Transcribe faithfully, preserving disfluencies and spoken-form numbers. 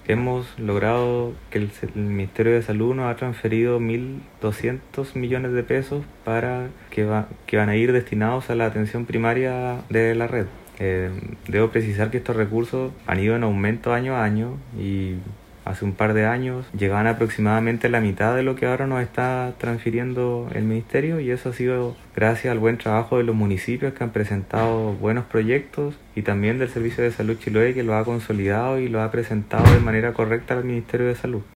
hemos logrado que el, el Ministerio de Salud nos ha transferido mil doscientos millones de pesos para que, va, que van a ir destinados a la atención primaria de la red. Eh, debo precisar que estos recursos han ido en aumento año a año y hace un par de años llegaban aproximadamente la mitad de lo que ahora nos está transfiriendo el ministerio, y eso ha sido gracias al buen trabajo de los municipios que han presentado buenos proyectos y también del Servicio de Salud Chiloé, que lo ha consolidado y lo ha presentado de manera correcta al Ministerio de Salud.